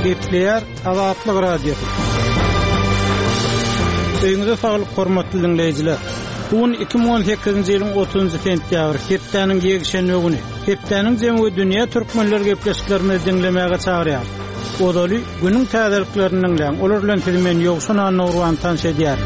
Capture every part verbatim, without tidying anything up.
Gepleyer Azatlyk radiosu. Öňüňizde saglyk hormatly dinleýijiler. Bugün iki bin on sekizinji ýylyň otuzunjy sentýabr, hepdeniň ýegişenme güni. Hepdeniň jemgy dünýä türkmenler gepleşiklerini dinlemäge çagyrýar. Odaly günüň täzeliklerini bilen olar bilen filmen ýogşuna nurwan tanş edýär.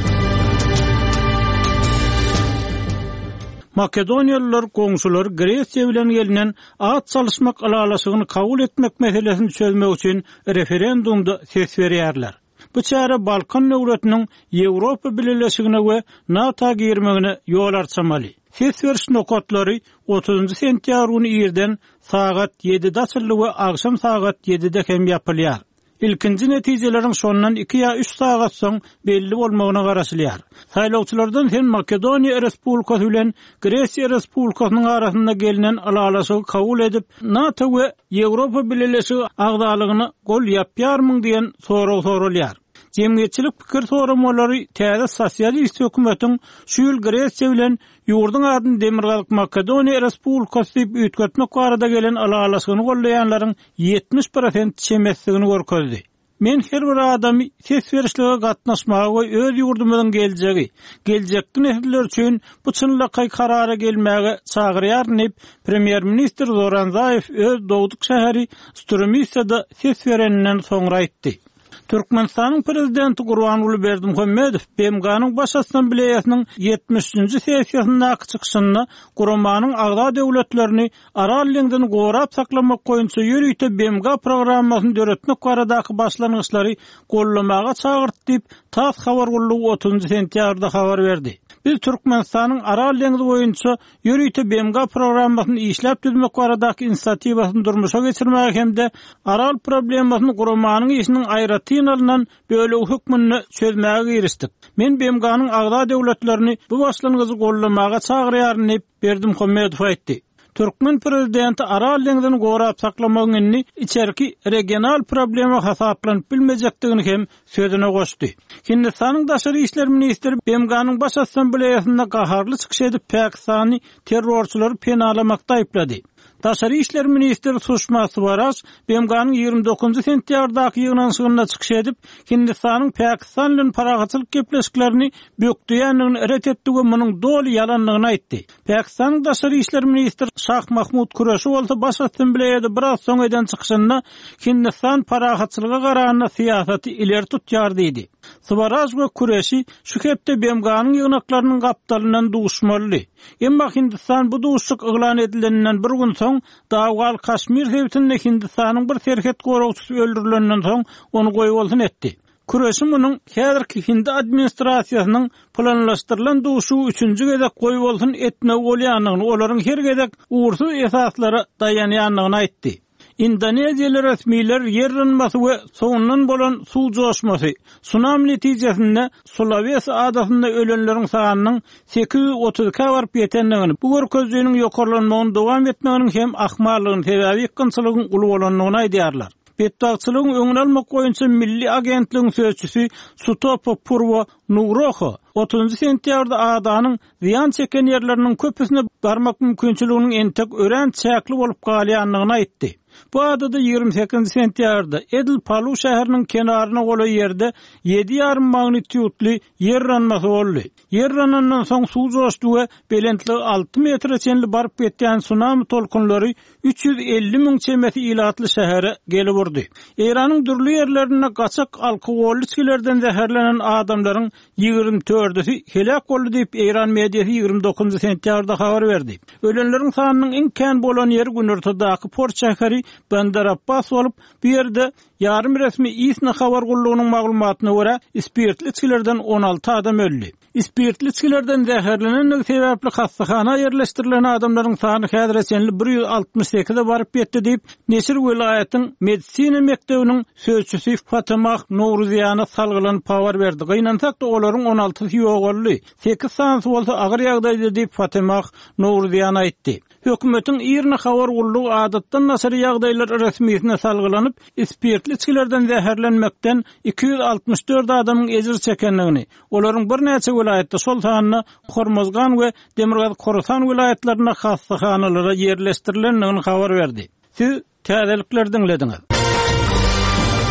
Makedoniyalılar goňşular Gresiýa bilen gelinen at çalyşmak alalasygyny kabul etmek meselesini çözmek üçin referendumda ses berýärler. Bu çara Balkan döwletiniň Ýewropa birleşigine we NATO girmegine ýol açmaly. Ses beriş nokatlary otuzunjy sentýabr güni ýerden sagat ýedide açyldy we agşam sagat ýedide hem ýapylýar. İlkinci netijeleriň şondan iki ýa üç sagat soň belli bolmagyna garaşylýar. Saýlawçylardan hem Makedoniýa Respublikasy bilen Gresiýa Respublikasynyň arasynda gelinen alalasygy kabul edip NATO we Ýewropa birleşigi agdalygyny gol ýapýarmyň diýen soraw sorulýar. Jemgyýetçilik pikir soramolary täze sosialist hökümetiň şu ýyl Gresiýa bilen ýurduň adyny Demirgalyk Makedoniýa Respublikasy diýip üýtgetmek barada gelen alalasygyny gollaýanlaryň ýetmiş prosent çemesligini görkezdi. Men her bir adamy ses berişlige gatnaşmagy we öz ýurdumyň geljegi, geljekde nesiller üçin bu çynlyky karara gelmäge çagyrýar diýip Premier Minister Zoran Zaev öz dowduk şäheri Strumisada ses berenden soňra aýtdy. Türkmenistanyň prezidenti Gurbanuly Berdimuhammedow B M G'nyň baş assambleýasynyň ýetmişinji sessiýasyndaky çykyşyny Gurmanyň agda döwletlerini aral leňden gorap saklamak goýunça ýürüýte B M G programmasyny döretmek baradaky başlangyçlary gollamaga çagyrdy diýip TASS habar gullugy otuzunjy sentýabrda habar berdi. Biz Türkmenistanyň aral leňdi boýunça ýürüýte B M G programmasyny işläp düzmek baradaky inisiatiwasyny durmuşa geçirmäge hemde aral problemasyny Gurmanyň işiniň aýratyn alynan böyle hukmyny çözmäge girişdik. Men B M G'nyň agda döwletlerini bu başlangyçy gollamaga çagyrýaryn diýip Berdimuhammedow aýtdy. Türkmen prezidenti aral leňden gorap saklamagyny içerki regional problema hasaplanyp bilmejekdigini hem sözüne goşdy. Hindistanyň daşary işler ministri B M G'nyň baş assambleýasynda gaharly çykyş edip Pakistany terrorçylary penalamakda aýplady. Daşary işler ministri Sushma Swaraj B M G'nyň ýygrimi dokuzunjy sentýabrdaky ýygnanşygyna çykyş edip Hindistanyň Pakistan bilen paragatçylyk gepleşiklerini bökdüýänligini ret etdi we munyň doly ýalanlygyny aýtdy. Pakistanyň daşary işler ministri Shah Mahmud Qureshi bolsa baş assambleýada biraz soň eden çykyşynda Hindistan paragatçylyga garanyna syýasaty ileri tutýar diýdi. Swaraj we Qureshi şu hepde B M G'nyň ýygnaklarynyň gapdalyndan duşmaly. Emma Hindistan bu duşluk yglan edilenden bir gün soň Dawgal Kaşmir hewtinde Hindistanyň bir serket gorawçysy öldürilenden soň onu goýup bolsun etdi. Kureşi munyň häzirki Hindi administrasiýasynyň planlaşdyrylan duşu üçünji gezek goýup bolsun etme bolýanlygyny, olaryň her gezek uğursuz esaslara dayanýanlygyny aýtdy. Indoneziýaly resmiler yer ýanmasy we soňundan bolan suw joşmasy, tsunami netijesinde Sulawesi adasynda ölenleriň sanynyň sekiz yüz otuzga baryp ýetendigini, bu görkezliğiniň ýokarlanmagyny dowam etmeginiň hem ahmarlygyň sebäbi ýykynçylygyň uly bolanlygyny aýdýarlar. Betdagçylygyň öňüne almak goýunça Milli Agentligiň sözçüsi Sutopo Purvo Nugroho otuzunjy sentýabrda adanyň ziýan çeken ýerleriniň köpüsine barmak mümkinçiliginiň entek ören çäkli bolup galýanlygyny aýtdy. Bu adada ýygrimi sekizinji sentýabrda Edil Palu şäheriniň kenaryna golan ýerde ýedi ýarym magnitudly yer ýanmasy boldy. Yer ýanandan soň suw joşdy we belentligi alty metre çenli baryp ýetýän tsunami tolkunlary üç yüz elli miň çemeti ilatly şähere gelip urdy. Eýranyň dürli ýerlerine gaçak alkogolly içkilerden zäherlenen adamlaryň ýygrimi dördüsi helak boldy diýip Eýran mediýasy ýygrimi dokuzunjy sentýabrda habar berdi. Ölenleriň sanynyň iň kän bolan ýeri Günortadaky port şäheri Bandar Abbas bolup, bu ýerde ýarym resmi İSNA habar gullugynyň maglumatyna görä spirtli içkilerden on alty adam öldi. Spirtli içkilerden zäherlenenligi sebäpli hastahana ýerleşdirilen adamlaryň sany häzirçe bir yüz altmış sekize baryp ýetdi diýip Nesir vilayatyň medisina mekdebiniň sözçüsi Fatima Nowruziýana salgylanyp habar berdi. Gynansak da olaryň on altysy ýogurly, sekiz sany bolsa agyr ýagdaýda diýip Fatima Nowruziýana aýtdy. Hökümetiň ýerine habar gullugy adatdan nasary ýagdaýlar resmiýetine salgylanyp, spirtli içkilerden zäherlenmekden iki yüz altmış dört adamyň ejir çekenligini, olaryň bir näçe vilayatda şol sanyny Hormozgan we Demirgazyk Khorasan vilayatlaryna hastahanalara ýerleşdirilenligini habar berdi. Siz täzelikler dinlediňiz.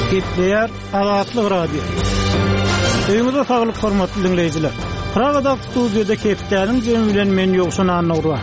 Gepleýär Azatlyk radio. Öýüňizde saglyk hormatly dinleýijiler. Pragada studiýada Kepdäniň jemi bilen men ýogşan anagdyr.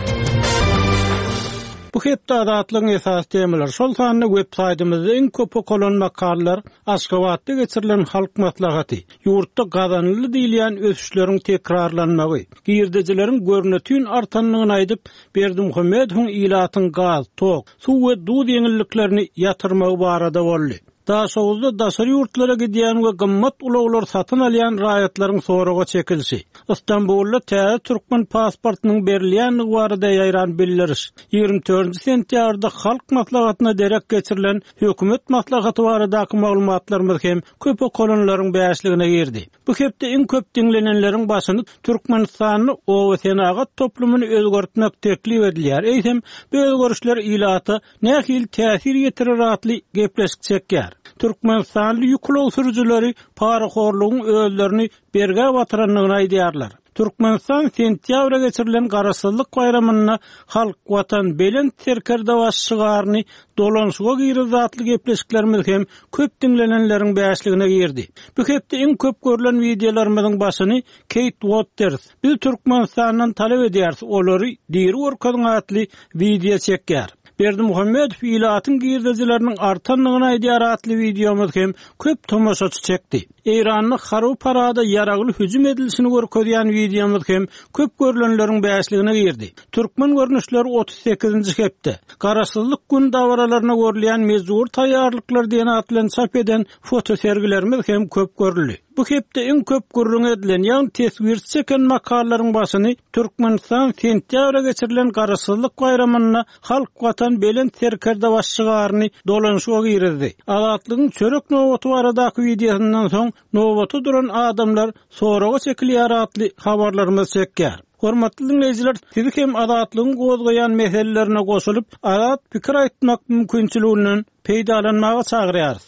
Bu hepde Azatlygyň esas temalar şol sanyny web saýtymyzda iň köp okulan makallar Aşgabatda geçirilen halk maslahaty, ýurtda gazanly diýilen ösüşleriň tekrarlanmagy, girdejileriň görnetiniň artanlygyny aýdyp, Berdimuhammedowyň ilatyň gaz, tok, suw we duz ýeňilliklerini ýatyrmagy barada boldy. Daha soğuzda daşary ýurtlara gidýän we gymmat ulaglar satyn alýan raýatlaryň soraga çekilşi. İstanbulda täze türkmen pasportunyň berilýän barada ýaýran billiriş. ýygrimi dördünji sentýabrda halk maslahatyna derek geçirilen hökümet maslahaty baradaky maglumatlarymyz hem köp okulanlaryň bäşligine girdi. Bu hepde iň köp dinlenenleriň başyny Türkmenistanyny o senagat toplumyny özgertmek teklip edilýär. Eýsem bu özgörüşler ilaty nähil täsir ýetirir atly gepleşik çekýär. Türkmenistanly ýüklü sürüjileri paraxorlugyň özlerini berge batyranlygyny aýdýarlar. Türkmenistan sentýabra geçirilen garasyzlyk bayramyna halk watan belen terkerde başçylaryny dolanşyga girir zatly gepleşiklerimiz hem köp dinlenenleriň bäşligine girdi. Bu hepde iň köp görülen videolarymyzyň başyny Kate Waters bir Türkmenistanyň talep edýär, olary diri orkadyň atly video çekýär. Berdimuhammedow ilatyň girdejileriniň artanlygyny aýdýar atly videomyz hem köp tomoşaçy çekdi. Eýranyň Haru parada ýaragly hüjüm edilişini görkezýän videomyz hem köp görülenleriň bäşligine girdi. Türkmen görnüşleri otuz sekizinji hepde garasyzlyk gün dawaralaryna görülýän mezur taýýarlyklar diýen atlan çap eden foto sergilerimiz hem köp görüldi. Bu hepde iň köp gurrun edilen ýa-ni tesbir çeken makalaryň başyny Türkmenistan sentýabra geçirilen garasyzlyk bayramyna halk watan belen terkerde başçylaryny dolanşyga girdi. Azatlygyň çörek nowaty baradaky videosundan soň nowaty duran adamlar soraga çekilýär atly habarlarymyz çekýär. Hormatly dinleýijiler, siz hem azatlygyň gozgaýan meselelerine goşulyp, azat pikir aýtmak mümkinçiliginden peýdalanmagy çagyrýar.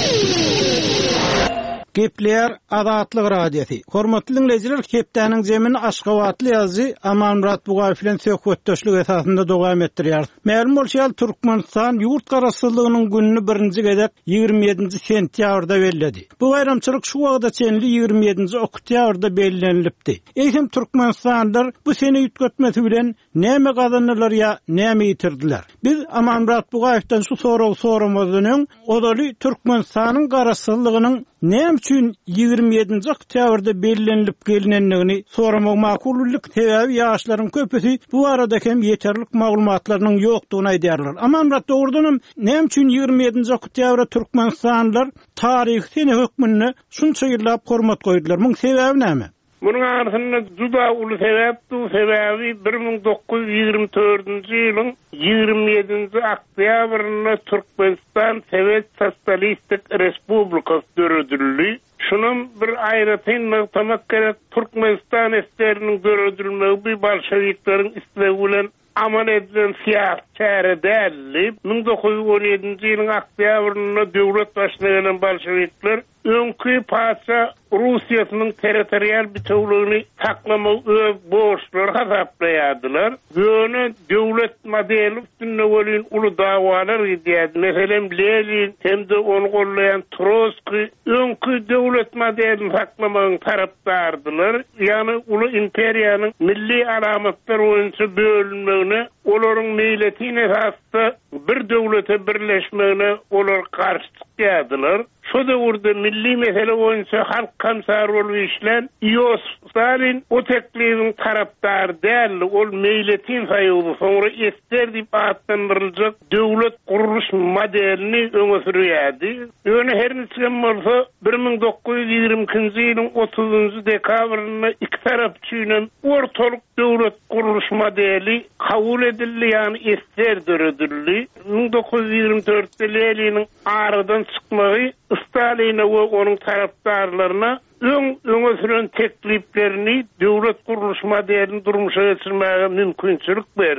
Gepleýär Azatlyk radiosi. Hormatly dinleýijiler, Kepdäniň jemini Aşgabatly ýazgy Amanmurat Bugaýew bilen söhbetdeşlik esasynda dowam etdirýär. Ma'lum bolýar, Türkmenistan ýurt garasyzlygynyň gününi birinji gezek ýygrimi ýedinji sentýabrda bellädi. Bu bayramçylyk şu wagtda çenli ýygrimi ýedinji oktýabrda bellenilipdi. Eýsem Türkmenistanlylar bu sene ýetgetmesi bilen näme gazandylar ýa näme ýitirdiler? Biz Amanmurat Bugaýewden şu soragy soramazdan odaly Türkmenistanyň garasyzlygynyň näme üçin ýygrimi ýedinji oktýabrda bellenilip gelinenligini soramak makullyk sebäbi ýaşlaryň köpüsi bu arada hem ýeterlik maglumatlarynyň ýokdugyny aýdýarlar. Amanmurat dogrudanam näme üçin ýygrimi ýedinji oktýabra Türkmenistanlylar taryhy hökmüne şunça ýyllap hormat goýdular. Muň sebäbi näme? Bunun arasında juda uly sebäp, bu sebäbi bir ming dokuz yüz ýygrimi dördünji ýylyň ýygrimi ýedinji oktýabryna Türkmenistan Sowet Sosialistik Respublikasy döredildi. Şunun bir aýratyn tamak gerek, Türkmenistan esleriniň döredilmegi bir bolşewiklaryň islegi bilen amal edilen siyasi çäre däldi. ming dokuz yüz on ýedinji ýylyň oktýabryna döwlet başyna gelen bolşewikler öňkü paça Russiýasynyň territorial bütünlüğini saklamak öz borçlary hasaplaýardylar. Böyle döwlet modeli üstünde bolan uly dawalar edýärdi. Meselem Lenin hem de onu gollayan Trotsky öňkü döwlet modelini saklamagyň tarapdardylar. Ýani uly imperiýanyň milli alamatlar boýunça bölünmegine, olaryň milletine esasda bir döwlete birleşmegine olar garşy çykýardylar. Şu döwürde milli mesele boýunça halk kamsary bolup işlen, Iosif Stalin o teklibiň tarapdary däl, ol meýletin saýuby, soňra ester diýip atlandyryljak döwlet guruluş modelini öňe sürýärdi. Öňe her näçe bolsa bir ming dokuz yüz ýygrimi ikinji ýylyň otuzunji dekabryna iki tarap üçin ortalyk döwlet guruluş modeli kabul edildi, ýani ester döredildi. ming dokuz yüz ýygrimi dörtde Leniniň aradan çykmagy Stalin'e ve onun taraftarlarına öň öňe süren tekliplerini döwlet guruluş modelini durmuşa geçirmäge mümkinçilik berdi.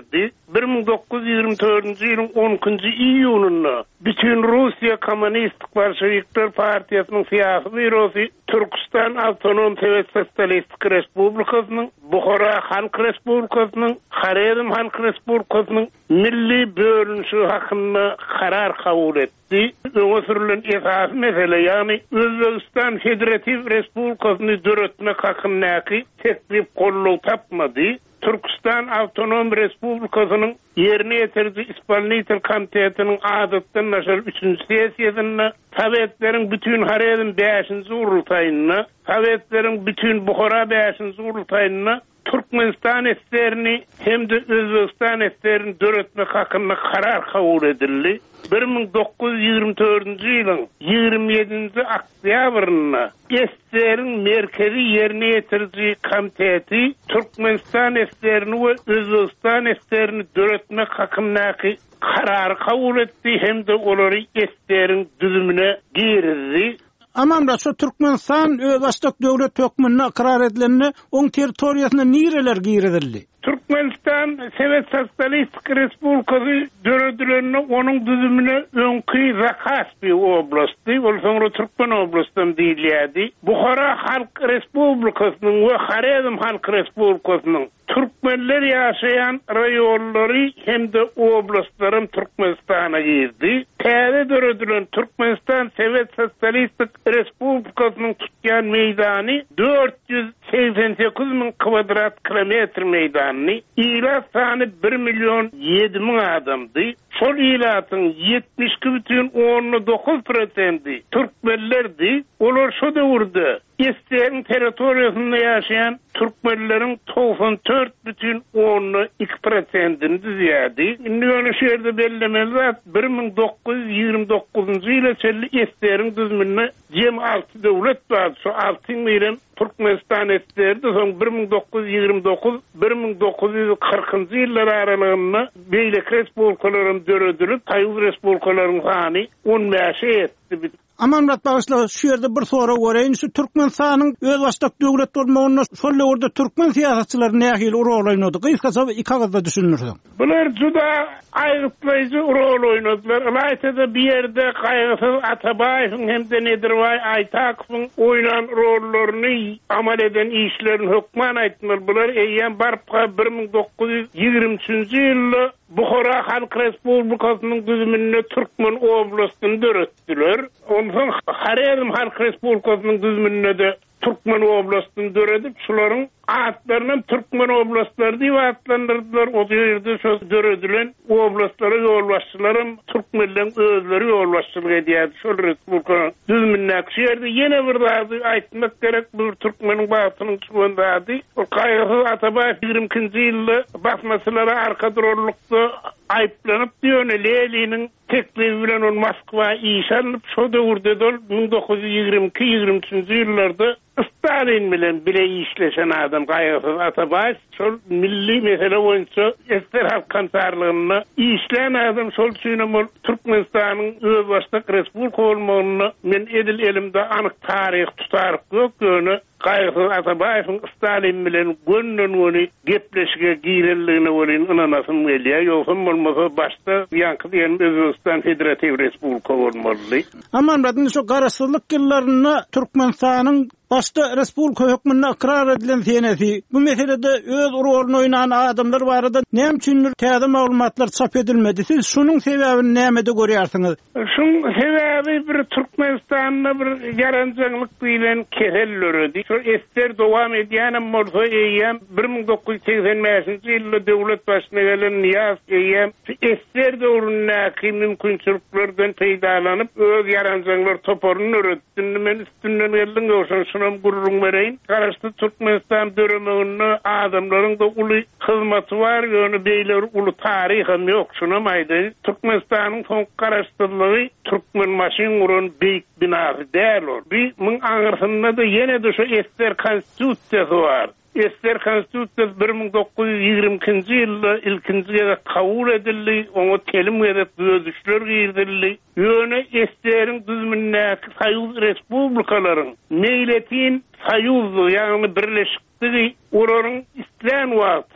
bir ming dokuz yüz ýygrimi dördünji ýylyň onunçy iýununda bütün Russiya Kommunistik Bolşewikler Partiýasynyň syýasy bürosy Türkistan Awtonom Sowet Sosialistik Respublikasynyň, Buhara Halk Respublikasynyň, Xarezm Halk Respublikasynyň milli bölünşi hakynda karar kabul etdi. Öňe sürülen esas mesele, ýani Özbegistan Federativ Respublikasyny döretmek hakyndaky teklip golluk tapmady. Türkistan Awtonom Respublikasynyň ýerine ýetirji Ispanlitel Komitetiniň adatdan naşar üçünji sessiýasynda Sowetleriň bütün Xarezm beşinji gurultaýyna, Sowetleriň bütün Buhara beşinji gurultaýyna Türkmenistan eslerini hem de Özbekistan eslerini döretmek hakynda karar kabul edildi. bir ming dokuz yüz ýygrimi dördünji ýylyň ýygrimi ýedinji oktýabryna eslerin merkezi ýerine ýetirji komiteti Türkmenistan eslerini we Özbekistan eslerini döretmek hakyndaky karar kabul etdi hem de olary eslerin düzümine girdi. Amamda şu Türkmenistan başdak döwlet hökmüne karar edilenini oň territoriýasyna nireler giredildi? Türkmenistan Sowet Sosialistik Respublikasy döredileni onun düzümüne öňki Zakaspi oblasty, ol soňra Türkmen oblastyndan diýilýärdi. Buhara Halk Respublikasynyň we Xarezm Halk Respublikasynyň Türkmenler ýaşaýan raýonlary hem de oblastlaryň Türkmenistana girdi. Täze döredilen Türkmenistan Sowet Sosialistik Respublikasynyň tutýan meýdany dört yüz seksen sekiz min kvadrat kilometr meýdany, ýyla sany bir milyon ýedi min adamdy. Şol ýylatyň ýetmiş iki бүтүn on dokuz prosenti Türkmenlerdi. Olar şu döwürde Eslerin territoriýasynda ýaşaýan Türkmenleriň doksan dört бүтүn on iki prosentini diýýärdi. Indi ýöne şu ýerde bellemeli zat bir ming dokuz yüz ýygrimi dokuzunjy ýyla çelli esleriň düzümine jem altı döwlet bar. Şu altı milen Türkmenistan esleri de soň bir ming dokuz yüz ýygrimi dokuz bir ming dokuz yüz kırkynjy ýyllar aralygynda beýlek respublikalaryň döredilip, taýyz respublikalaryň sany on beş etdi. Amanrat bağışla şu yerde bir soru göreyim. Şu Türkmenistanyň öz başdak döwlet bolmagyna şol ýerde türkmen siýasatçylary nähili rol oýnady? Gysgaça iki agazda düşünürsiň. Bular juda aýryplyjy rol oýnadylar. Aýtada bir ýerde Gaýgysyz Atabaýewiň hem de Nedirway Aýtakowyň oýnan rollaryny amal eden işlerini hökman aýtdylar. Bular eýen barpga bir ming dokuz yüz ýygrimi üçünji ýylda Buhara Halk Respublikasynyň düzümine Türkmen oblastyny döretdiler. Ondan Xarezm Halk Respublikasynyň düzümine de Türkmen oblastyny döredip, şolaryň atlaryny Türkmen oblastları diýip atlandyrdylar. O ýerde şu döredilen oblastlara ýolbaşçylarym Türkmenlerin özleri ýolbaşçylyk edýärdi. Şol respublika düzümine şu ýerde ýene bir zady aýtmak gerek, bu Türkmeniň bagynyň çykandy. O Gaýgysyz Atabaýew ýygrimi ikinji ýylda basmaçylara arka durarlykda aýplanyp diýene Leliniň teklibi bilen on Moskwa işanlyp şu döwürde dol ming dokuz yüz ýygrimi iki ýygrimi üçünji ýyllarda Stalin bilen bile işleşen adam Gaýgysyz Atabaýew şol milli mesele boýunça Ester halk kantarlygyna işleyen adam şol üçin Türkmenistanyň öz başdak respublika bolmagyna men edil elimde anyk taryh tutar yok ýöne Gaýgysyz Atabaýewiň Stalin bilen gönnen göni gepleşige giýerligine bolýan inanasym gelýär. Ýoksa bolmasa başda ýanky diýen Özbekistan Federativ Respublika bolmaly. Amman radyn şu garaşsyzlyk ýyllaryna Türkmenistanyň başda respublika hökmüne ikrar edilen senesi bu meselede öz rolunu oýnan adamlar barada näme üçin täze maglumatlar çap edilmedi? Siz şunun sebäbini nämede görýärsiňiz? Şunun sebäbi bir Türkmenistanyň bir ýaranjylyk bilen kehelleri. Şu ester dowam edýän bolsa eýem bir ming dokuz yüz seksen beşinji ýylda döwlet başyna gelen Niyaz eýem ester döwründäki mümkinçiliklerden peýdalanyp öz ýaranjylar toparyny öretdi. Men üstünden geldim ýoksa şunam gururun bereyin. Garaşdy Türkmenistan döremeğine adamların da ulu hizmeti var, ýöne beýler ulu tarihim ýok. Şunam aýdy. Türkmenistanyň soň garaşdyrlygy Türkmen maşin guran beýik binasy däl. Bir ming aňyrsynda da ýene de şu Ester konstitusiýasy var. Ester konstitusiýasy bir ming dokuz yüz ýygrimi ikinji ýylda ilkinji kabul edildi. Oňa kelim gerek düzüşler girdildi. Ýöne Ester'iň düzümindäki saýuz respublikalaryň meýletin saýuz ýagny birleşikdigi olaryň islen wagty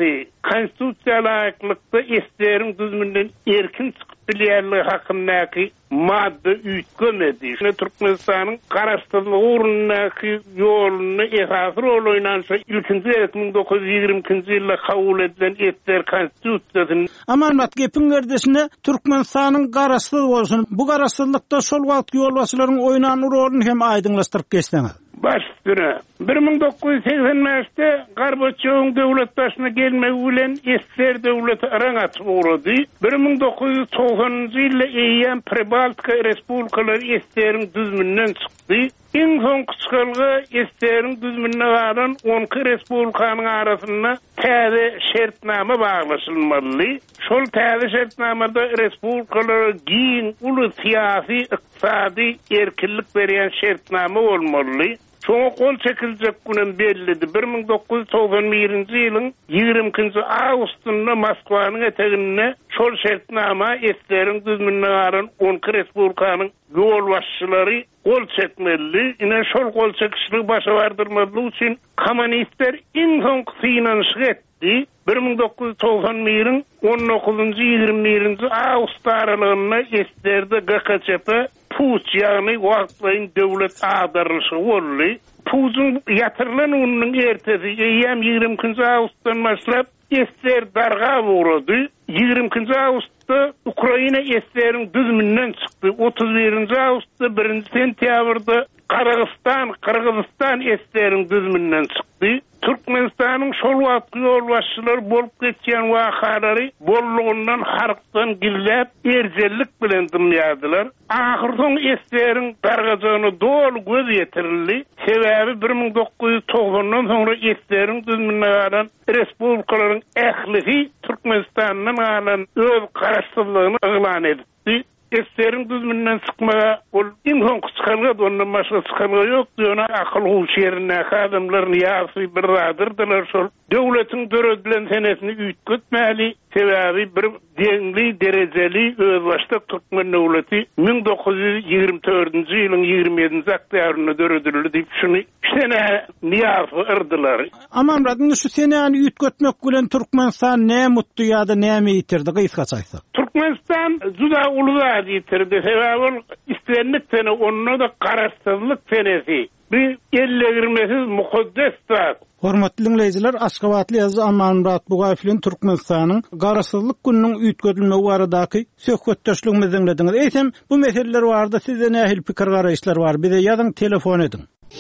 konstitusiýal aýtlykda isterin düzmünden erkin çykyp bilýärligi hakyndaky madde üýtgemedi. Şuna Türkmenistanyň garaşdyrlygy urundaky ýoluny esas rol oýnansa ilkinji iki bin dokuz yüz ýigrimkinji ýylda kabul edilen etler konstitusiýasyny. Amanat gepin gerdesinde Türkmenistanyň garaşdyrlygy bolsun. Bu garaşdyrlykda şol wagt ýolbaşçylaryň oýnany rolunu hem aýdynlaşdyryp geçseňiz. Başdyra bir bin dokuz yüz seksen beşte Gorbaçowyň döwlet başyna gelmegi bilen Esser döwleti araň açyp urady. bir bin dokuz yüz togsanyňjy ýylda eýýän Pribaltika respublikalary Esser'iň düzmünden çykdy. Iň soňky çykylgy Esser'iň düzmüne galan on iki respublikanyň arasynda täze şertnama baglaşylmaly. Şol täze şertnamada respublikalara giň uly syýasy, ykdysady erkinlik berýän şertnama bolmaly. Şoňa kol çekiljek günem bellidi. bir bin dokuz yüz togsan birinji ýylyň ýigrimkinji awgustynda Moskwanyň eteginde şol şertnama Esser'iň düzmüne galan on iki respublikanyň ýol başçylary kol çekmeli. Ine şol kol çekişlik başa bardyrmaly üçin kommunistler iň soňky synanyşy etdi. bir bin dokuz yüz togsan birin on dokuzunji ýygrimi birinji awgust aralygynda Esser'de G K C P Puç ýagny wagtlaryň döwlet agdarlyşy boldy. Puçyň ýatyrylan ununyň ertesi eýýäm ýigrimkinji awgustdan başlap Esser darga urady. ýigrimkinji awgustda Ukraina Esser'iň düzmünden çykdy. otuz birinji awgustda birinji sentýabrda Kırgızstan, Kırgızstan Esser'iň düzmünden çykdy. Türkmenistanyň şol wagtky ýolbaşçylary bolup geçýän wakalary bollugyndan harykdan gillep erjellik bilen dymýadylar. Ahyrdan Esser'iň dargajagyny dol göz ýetirildi. Sebäbi bir bin dokuz yüz togsondan soňra Esser'iň düzmüne galan respublikalaryň ählisi Türkmenistanyň galan öz garaşdyrlygyny eglan etdi. Esser'iň düzmünden çykmaga ol iň soňky çykylgy ondan başga çykylgy ýok diýene akyl huşerine adamlaryny ýasy bir radyrdylar şol. Döwletiň döredilen senesini üýtgetmäli. Sebäbi bir deňli derejeli öz başda Türkmen döwleti bin dokuz yüz ýigirmi dördünji ýylyň ýigirmi ýedinji oktýabrynda döredildi diýip şuny şene niýasy yrdylar. Aman radyn şu senäni üýtgetmek bilen Türkmenistan näme mutly ýa-da näme ýitirdi gysgaça aýtsak. Türkmenistan juda ulug'ad ýitirdi. Sebäbi istenlik sene onda da garaşdyrlyk senesi. Bir elle girmesiz mukaddes zat. Hormatly dinleýijiler, Aşgabatly ýazgy Amanmurat Bugaýewiň Türkmenistanyň garaşdyrlyk gününiň üýtgedilmegi baradaky söhbetdeşligimizi dinlediňiz. Eýsem, bu meseleler barada sizde nähil pikir garaýşlar bar? Bize ýazyň, telefon ediň.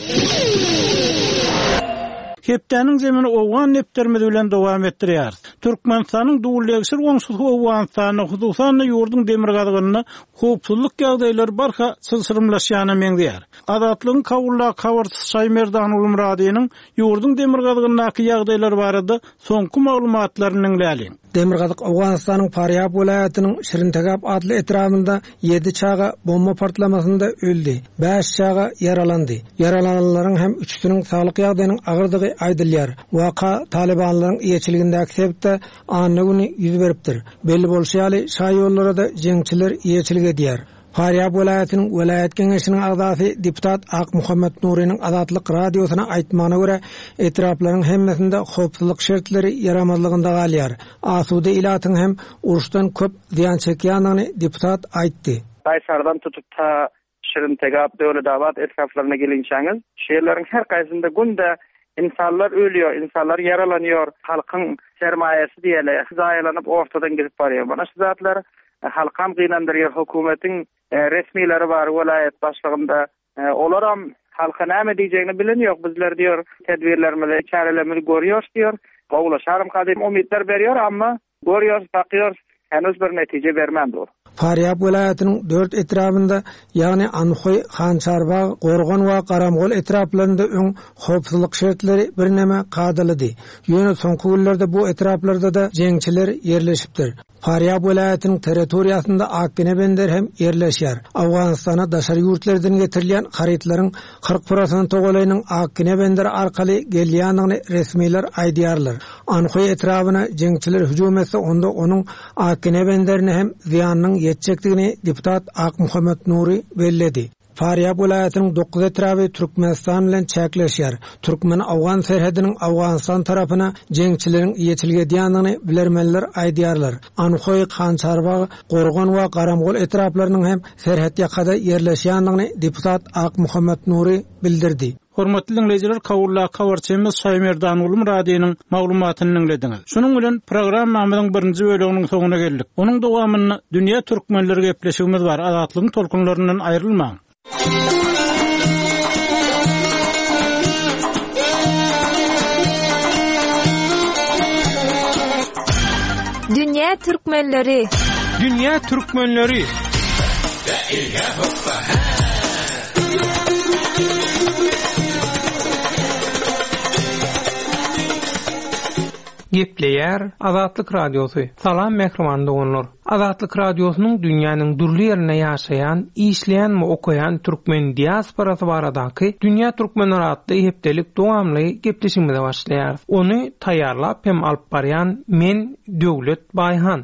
Hepdeniň zemini owgan neptermedi bilen dowam etdirýär. Türkmenistanyň dowletçiler oňşuluk owganstany hudusan ýurdun demir gazygyny howpsuzlyk ýagdaýlary barha sylsyrymlaşýany meňdýär. Adatlygyň kawulla kawarty Şaýmerdan Ulumradynyň ýurdun demir gazygynyň ýagdaýlary barada soňky maglumatlaryny dinläliň. Demirgazyk Awganistanyň Faryab welaýatynyň Şirintegap adly etrafynda yedi çaga bomba partlamasynda öldü. beş çaga yaralandy. Yaralananlaryň hem üçüniň saglyk ýagdaýynyň agyrdygy aýdylýar. Waka Talibanlaryň ýeçiligindäki sebäpde anyny ýüz beripdir. Belli bolşaly şaý ýollarynda jeňçiler ýeçilik edýär. Faryab welaýatynyň welaýat keňeşiniň agdasy deputat Ak Muhammed Nuriň Azatlyk radiosyna aýtmagyna görä, etraplaryň hemmesinde howpsuzlyk şertleri yaramazlygynda galýar. Asude ilatyň hem uruşdan köp ziýan çekýänyni deputat aýtdy. Taýsardan tutup ta Şirintegap Döwledabad etraflaryna gelinçäňiz, şeýerleriň her gaýsynda günde insanlar ölüyor, insanlar yaralanıyor, halkın sermayesi diýeli zaýalanyp ortadan gidip barýar. Bana şu zatlar halkam gynandyrýar, hökümetin e, resmileri var welaýat başlygynda. E, olar ham halka näme diýjegini bilen ýok. Bizler diýor, tedbirlerimizi, çärelerimizi görýär diýor. Gowlaşarym kadym umidler berýär, amma görýär, bakýar, henüz bir netije bermändir. Faryab welaýatynyň dört etrafynda, ýagny Anhoy, Hançarbag, Gorgon we Garamgol etraflarynda öň howpsuzlyk şertleri birnäme gadylydy. Ýöne soňky günlerde bu etraflarda da jeňçiler ýerleşipdir. Faryab welaýatynyň territoriýasynda akine bender hem ýerleşýär. Awganistana daşary ýurtlardan getirilýän harytlaryň kırk prosenty togalaýynyň akine bender arkaly gelýänyni resmiler aýdýarlar. Anhoy etrafyna jeňçiler hüjum etse, onda onuň akine benderini hem ziýanynyň ýetjekdigini deputat Ak Muhammed Nuri belledi. Faryab vilayatynyň dokuz etraby Türkmenistan bilen çäkleşýär. Türkmen-Awgan serhediniň Awganistan tarapyna jeňçileriň ýetilgediýanyny bilermenler aýdýarlar. Anhoy, Xançarbag, Gorgon we Garamgol etraplarynyň hem serhed ýakada ýerleşýändigini deputat Ak Muhammed Nuri bildirdi. Hormatly dinleyijiler, kawulla kawarçymyz Şaýmerdan Uly Muradynyň maglumatyny dinlediňiz. Şunuň bilen programmamyzyň birinji bölüginiň soňuna geldik. Onuň dowamyny dünýä türkmenleri gepleşigimiz bar. Azatlygyň tolkunlaryndan aýrylmaň. Dünya Türkmenleri Dünya Türkmenleri Gepleýär Azatlyk radiosu. Salam mehriman doganlar. Azatlyk radiosynyň dünýäniň durly ýerine ýaşaýan, işleýän we okuyan türkmen diasporasy baradaky Dünýä Türkmenleri adly hepdelik dowamly gepleşigimize başlaýar. Ony taýýarlap hem alyp barýan men Döwlet Baýhan.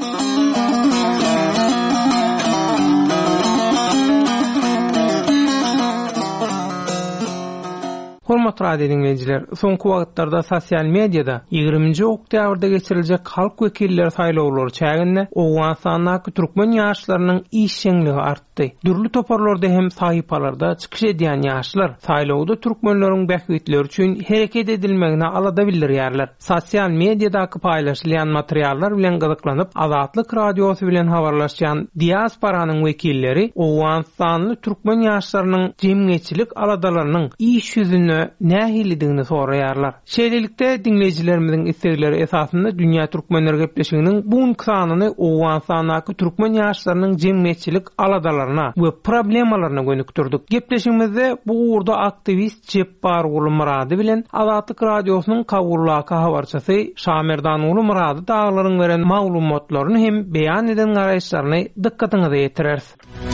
Hormat radio dinleyijiler, soňky wagtlarda sosial mediada ýygrüminji oktýabrda geçiriljek halk wekilleri saýlawlary çäginde Owganistanyň türkmen ýaşlarynyň iş şeňligi artdy. Dürli toparlarda hem sahypalarda çykyş edýän ýaşlar saýlawda türkmenleriň bähwitleri üçin hereket edilmegine alada bildirýärler. Sosial mediadaky paýlaşylan materiallar bilen gyzyklanyp Azatlyk radiosy bilen habarlaşýan diasporanyň wekilleri Owganistanyň türkmen ýaşlarynyň jemgyýetçilik aladalarynyň iş ýüzüne nähilidigini soraýarlar. Şeýlelikde dinleyijilerimiziň istegleri esasynda Dünýä Türkmenleri gepleşiginiň bu sanyny Owganistanyň türkmen ýaşlarynyň jemgyýetçilik aladalaryna we problemalaryna gönükdirdik. Gepleşigimizde bu uğurda aktivist Jeppar Uly Murady bilen Azatlyk radiosynyň kawullaky habarçysy Şaýmerdan Uly Murady daglaryň beren maglumatlaryny hem beýan eden garaýşlaryny dikkatiňize ýetireriz.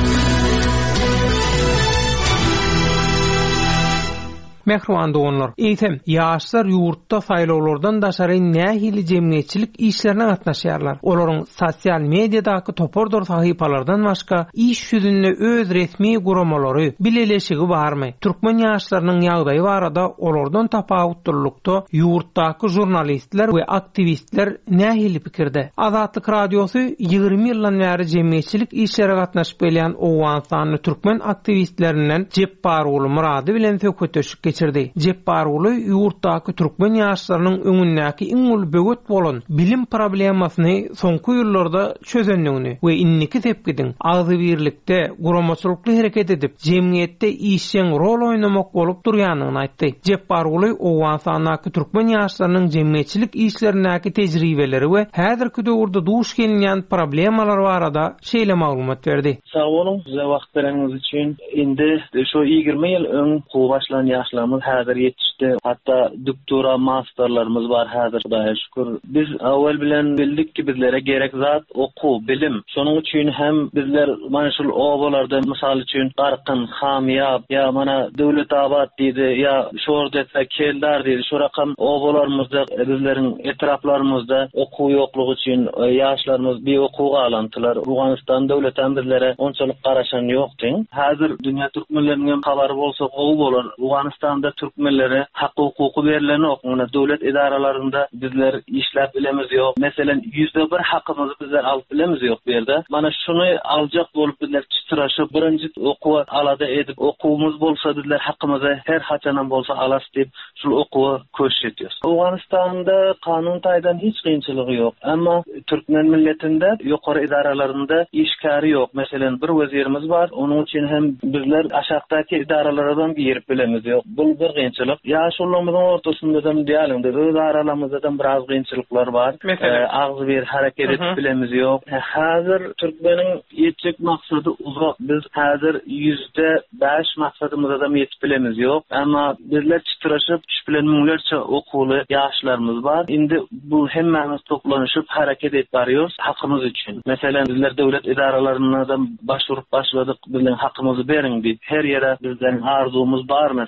Mehriman doganlar, eýtem, ýaşlar ýurtda saýlawlardan daşary nähili jemgyýetçilik işlerine gatnaşýarlar. Olaryň sosial mediadaky topordor sahypalardan başga iş ýüzünde öz resmi guramalary, bileleşigi barmy? Türkmen ýaşlarynyň ýagdaýy barada olardan tapawutdurlukda ýurtdaky jurnalistler we aktivistler nähili pikirde? Azatlyk radiosu ýygrimi ýyldan bäri jemgyýetçilik işlerine gatnaşyp gelýän Owganistanyň türkmen aktivistlerinden Jeppar Uly Murady bilen söhbetleşik geçirdi. Jeppar Uly ýurtdaky türkmen ýaşlarynyň öňündäki iň ul böget bolan bilim problemasyny soňky ýyllarda çözendigini we inniki tepkidin agzy birlikde guramaçylykly hereket edip jemgyýetde işçiň rol oynamak bolup durýanyny aýtdy. Jeppar Uly Owganistanyň türkmen ýaşlarynyň jemgyýetçilik işlerindäki tejribeleri we häzirki döwürde duş gelýän problemalar barada şeýle maglumat berdi. Sag bolun, size wagt bereniňiz üçin. Indi şo ýygrimi ýyl öň gowy başlan ýaşlar häzir ýetişdi. Hatda doktora, masterlarymyz bar häzir, Hudaýa şükür. Biz awal bilen bildik ki bizlere gerek zat okuw, bilim. Şonuň üçin hem bizler mana şol owalarda mysal üçin Garqyn, Hamyab ýa mana Döwletabad diýdi, ýa Şordetde, Keldar diýdi. Şu rakam owalarymyzda, bizleriň etraplarymyzda okuw ýoklugy üçin ýaşlarymyz bir okuwga alantylar. Owganistan döwleten bizlere onçalyk garaşan ýokdy. Häzir dünýä türkmenleriniň habary bolsa gowy bolar. Owganistanda türkmenlere hak hukuky berilen ok. Muna döwlet idaralarynda bizler işläp bilemiz ýok. Meselen yüzde bir hakymyzy bizler alyp bilemiz ýok bu ýerde. Mana şunu aljak bolup bizler çytyraşyp birinji okuw alada edip okuwumuz bolsa bizler hakymyzy her haçanan bolsa alas diýip şol okuwy köşetýär. Owganistanda kanun taýdan hiç kynçylygy ýok. Amma türkmen milletinde ýokary idaralarynda işkary ýok. Meselen bir wezirimiz bar. Onuň üçin hem bizler aşakdaky idaralardan girip bilemiz ýok. Bu bir kynçylyk. Ýaşullarymyzyň ortasynda da diýelim, idaralarymyzda biraz kynçylyklar bar. Agzy bir hareket edip bilemiz ýok. Häzir türkmeniň ýetjek maksady uzak. Biz häzir yüzde beş maksadymyza da ýetip bilemiz ýok. Amma bizler çytyraşyp iş bilen müňlerçe okuwly ýaşlarymyz bar. Indi bu hemmemiz toplanyşyp hareket edip barýarys hakymyz üçin. Meselen bizler döwlet idaralarına da başvurup başladyk, bilen hakymyzy beriň diýip her ýere bizden arzumyz bar. Meselen şol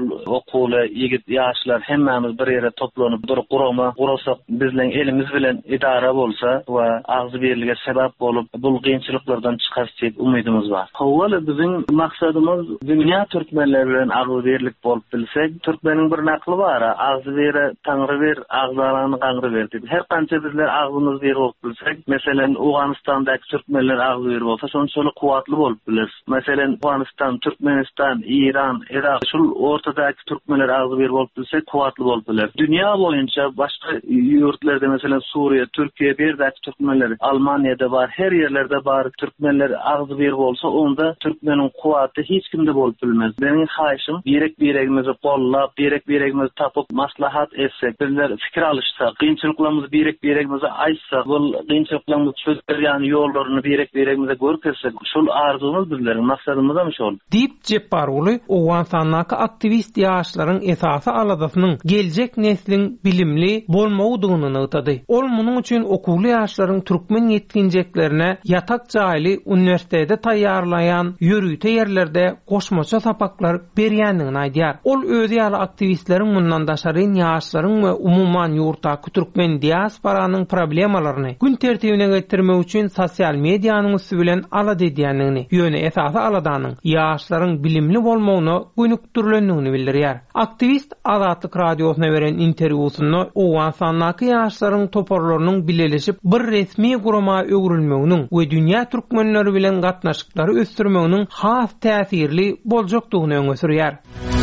şol okuly ýigit ýaşlar hemmemiz bir ýere toplanyp bir gurama gurasak bizleň elimiz bilen idara bolsa we agzy berlige sebäp bolup bul gynçylyklardan çykar diýip umydymyz bar. Howala biziň maksadymyz dünýä türkmenleri bilen agzy berlik bolup bilsek, türkmeniň bir nakly bar, agzy bere taňry ber, agzalany gaňry ber diýip. Her kança bizler agzymyz ber bolup bilsek, meselen Awganistandaky türkmenler agzy ber bolsa, şonçaly kuwatly bolup biler. Meselen Awganistan, Türkmenistan, İran, Irak, şol ortadaky türkmenler agzy ber bolup bilsek, kuwatly bolup biler. Dünýä boýunça başga ýurtlarda meselen Suriýe, Türkiýe berdäki türkmenler, Almaniýada bar, her ýerlerde bar türkmenler agzy ber bolsa, onda türkmeniň kuwaty hiç kimde bolup bilmez. Benim haýşym berek beregimizi gollap, berek beregimizi tapyp maslahat etsek, bizler fikir alışsak, gynçylyklarymyzy berek beregimizi aýtsak, bul gynçylyklarymyzy çözýän ýollaryny berek beregimize görkezsek, şol arzumyz bizleriň maksadymyz hem şol. Dip Jepparoğlu Owganstanyň aktivist ýaşlaryň esasy aladasynyň geljek neslin bilimli bolmagydygyny ýetdi. Ol munyň üçin okuly ýaşlaryň türkmen ýetginjeklerine ýatak jaýly uniwersitetde taýýarlayan ýörüýte ýerlerde goşmaça sapaklar berýändigini aýdýar. Ol özi ýaly aktivistleriň mundan daşary ýaşlaryň we umumyň ýurtdaky türkmen diasporanyň problemalaryny gün tertibine getirmek üçin sosial mediýanyň üstü bilen alad edýändigini, ýöne esasy aladanyň ýaşlaryň bilimli bolmagyna gönükdirlendigini bildirýär. Aktivist Azatlyk radiosyna beren interwýusynda Owganstanyň ýaşlaryň toparlarynyň bilelişip bir resmi gurama öwrülmeginiň we dünýä türkmenleri bilen gatnaşyklary ösdürmeginiň has täsirli boljakdygyny öňe sürýär.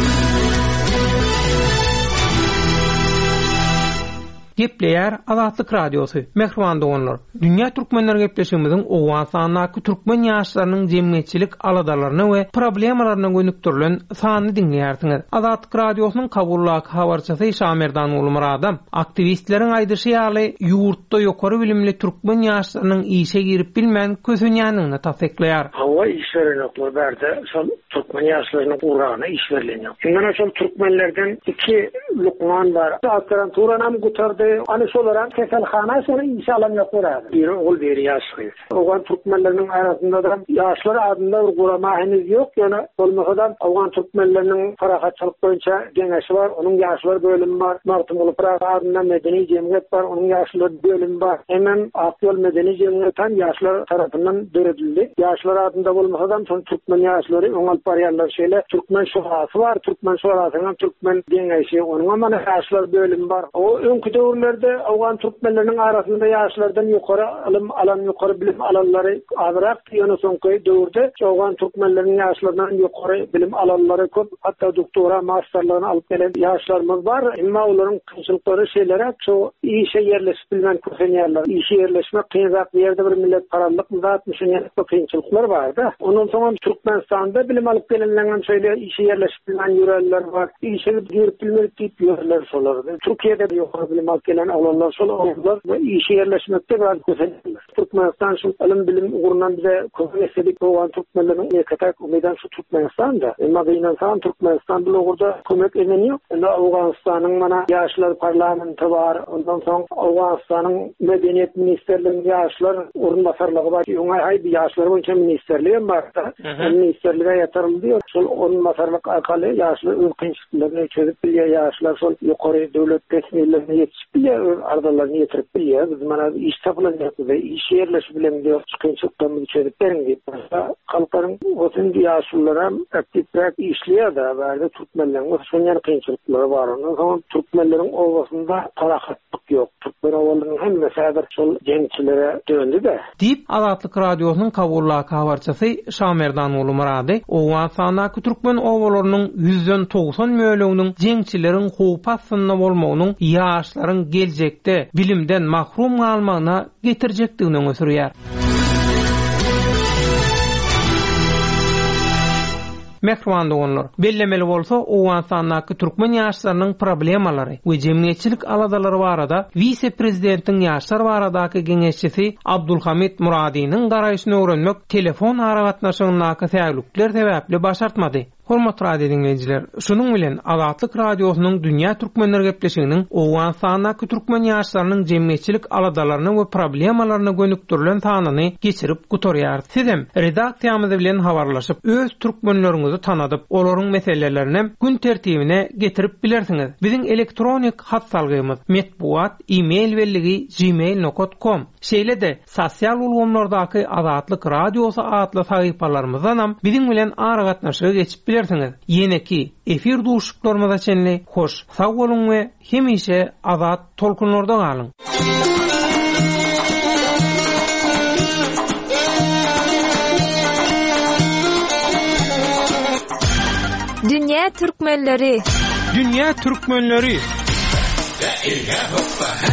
Gepleýär Azatlyk radiosu. Mehriban doganlar. Dünýä türkmenleri gepleşigimiziň Owganstanyň türkmen ýaşlarynyň jemgyýetçilik aladalaryny we problemalaryny gönükdirilen sany dinleýärsiňiz. Azatlyk radiosynyň kabullaky habarçysy Şamerdan Ulmuradam aktivistleriň aýdyşy ýaly ýurtda ýokary bilimli türkmen ýaşlarynyň işe girip bilmän kösünýändigini tasdikleýär. Hawa işlerini berdi. Şol türkmen ýaşlarynyň urany iş berilýär. Şondan şol türkmenlerden iki lukman bar. Aspiranturanam gutardy. Ana şolaran keselhana sonra inşallah ýoklar. Bir ol beri ýaşly. Owgan türkmenleriniň arasynda da ýaşlar adında bir gurama heniz ýok. Ýöne bolmasadan Owgan türkmenleriniň farahatçylyk boýunça geňeşi bar, onuň ýaşlar bölümi bar. Martymul Prag adında medeni jemgyýet bar, onuň ýaşlar bölümi bar. Hemen Akyol medeni jemgyýetin ýaşlar tarapyndan döredildi. Ýaşlar adında bolmasadan şol türkmen ýaşlary oňal barýarlar şeýle türkmen şurasy bar, türkmen şurasynyň türkmen geňeşi, onuň mana ýaşlar bölümi bar. O öňkü döwürlerde Awgan türkmenleriniň arasynda ýaşlardan ýokary ilim alan, ýokary bilim alanlary azrak ýöne soňky döwürde Awgan türkmenleriniň ýaşlardan ýokary bilim alanlary köp, hatda doktora, masterlaryny alyp gelen ýaşlarymyz bar. Emma olaryň kynçylyklary şeýlere şu işe ýerleşip bilmän kösenýärler. İşe ýerleşmek kynrak bir ýerde bir millet paralyk zat düşünýär, bu kynçylyklar bar-da. Onuň soňam Türkmenistanda bilim alyp gelenlerden şeýle işe ýerleşip bilmän ýüreller bar. İşe girip bilmedik diýip ýörler şolary. Türkiýede ýokary bilim alyp gelen awlanlar şol awlanlar we işe ýerleşmekde bar kösenýärler. Türkmenistan şu ilim bilim ugrundan bize köpünek bolan türkmenleriň ýekatak umydan şu Türkmenistanda. Emma beýnelsan Türkmenistan bilen urda kömek edeni ýok. Indi Awganistanyň mana ýaşlar parlamenti bar. Ondan soň Awganistanyň medeniýet ministerligiň ýaşlar urunmasarlygy bar. Oňa aý bir ýaşlar boýunça ministerligi bar. Ministerlige ýataryldy. Şol urunmasarlyk arkaly ýaşlar öz kynçylyklaryny çözüp bilýär. Ýaşlar şol ýokary döwlet resmiýetlerine ýetişip bilýär, ardalarını ýetirip bilýär. Biz mana iş tapylanýar we iş ýerleşip bilen diýip kynçylyklarymyzy çözüp beriň diýip. Halkaryň otun ýaşlara aktivrak işleýär da, bärde türkmenleriň şonýar kynçylyklary bar. Ondan türkmenleriň owasynda tarahatlyk ýok. Türkmen owalynyň hemme säder şol gençlere döndü de. Dip Azatlyk radiosynyň kabullaky habarçysy Şamerdan Ulmurady Owganstanyň türkmen owalarynyň ýüzden togsan möleginiň gençleriň howpasyna bolmagynyň ýaşlaryň geljekde bilimden mahrum kalmagyna getirjekdigini öňe sürýär. Mehriban doganlar, bellemeli bolsa Owganstanyň türkmen ýaşlarynyň problemalary we jemgyýetçilik aladalary barada vice prezidentiň ýaşlar baradaky geňeşçisi Abdulhamid Muradynyň garaýyşyny öwrenmek telefon aragatnaşygynyň säýlükler sebäpli başartmady. Hormat radio dinleyijiler, şunun bilen Azatlyk radiosynyň dünýä türkmenleri gepleşiginiň owgan sanaky türkmen ýaşlarynyň jemgyýetçilik aladalaryna we problemalaryna gönükdirilen sanyny geçirip gutorýar. Sizem redaksiýamyz bilen habarlaşyp öz türkmenleriňizi tanadyp, olaryň meselelerini gün tertibine getirip bilersiňiz. Biziň elektronik hat salgymyz metbuat e-mail belligi gmail nokta com. Şeýle-de sosial ulgamlardaky Azatlyk radiosy adly sahypalarymyzdan biziň bilen ara gatnaşyga geçip bilersiňiz. Yeneki efir duşuklarymyza çenli hoş sag bolun we hemişe azat tolkunlarda galyň. Dünýä türkmenleri. Dünýä türkmenleri.